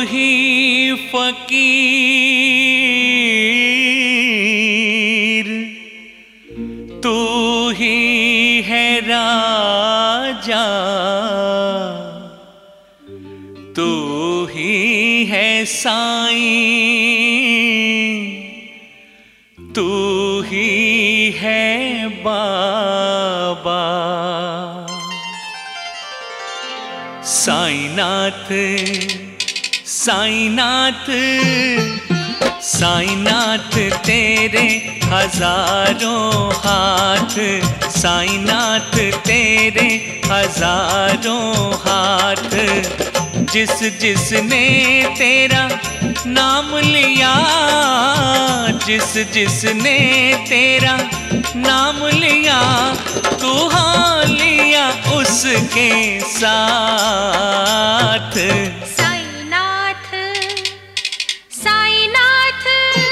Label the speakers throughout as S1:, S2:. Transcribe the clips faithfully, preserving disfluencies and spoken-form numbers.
S1: ही फकीर, तू ही है राजा, तू ही है साईं, तू ही है बाबा। साईनाथ साईनाथ साईनाथ तेरे हजारों हाथ, साईनाथ तेरे हजारों हाथ। जिस जिसने तेरा नाम लिया, जिस जिसने तेरा नाम लिया, तू हाँ लिया उसके साथ।
S2: साईनाथ साईनाथ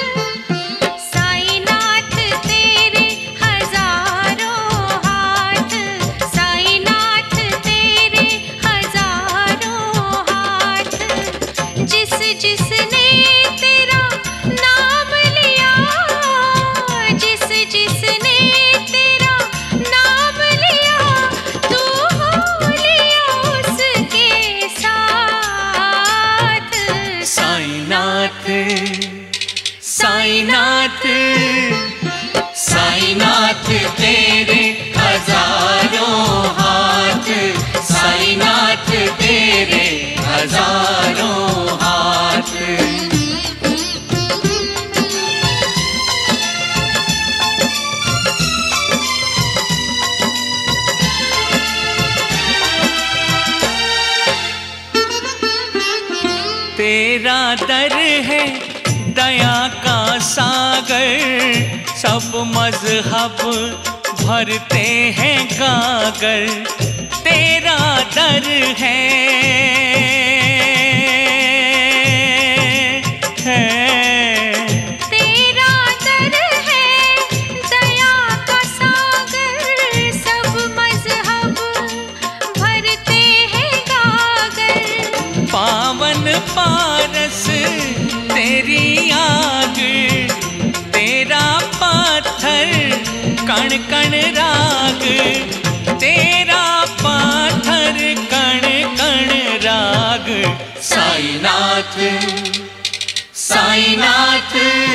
S2: साईनाथ तेरे हजारों हाथ, साईनाथ तेरे हजारों हाथ। जिस जिसने तेरा नाम लिया, जिस जिसने तेरा नाम लिया, तू हो लिया उसके साथ।
S1: साईनाथ साईनाथ साईनाथ तेरे हजारों हाथ, साईनाथ तेरे हजारों हाथ। तेरा दर है दया का सागर, सब मजहब भरते हैं गागर। तेरा दर है, है
S2: तेरा दर है दया का सागर, सब मजहब भरते हैं गागर।
S1: पावन पारस तेरी आग, तेरा पत्थर कण कण राग, तेरा पत्थर कण कण राग। साईनाथ साईनाथ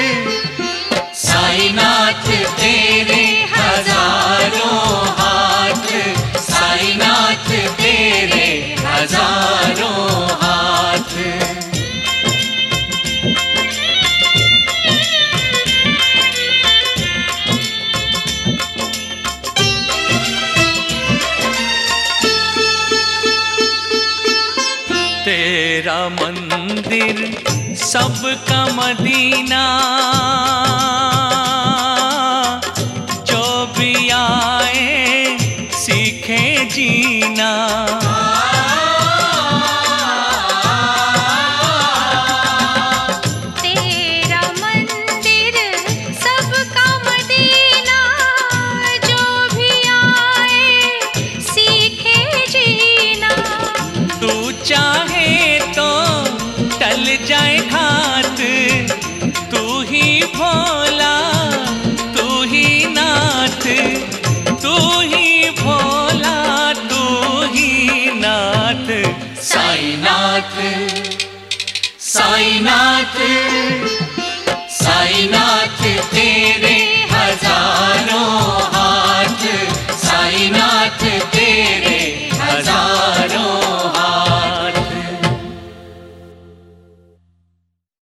S1: साईनाथ तेरे हजारों हाथ, साईनाथ तेरे हजारों हाथ। तेरा मंदिर सबका मदीना, जो भी आए सीखे जीना।
S2: तेरा मंदिर सबका मदीना, जो भी आए सीखे जीना।
S1: तू चाहे तो टल जाए घात, तू ही भोला तू ही नाथ, तू ही भोला तू ही नाथ। साईनाथ साईनाथ साईनाथ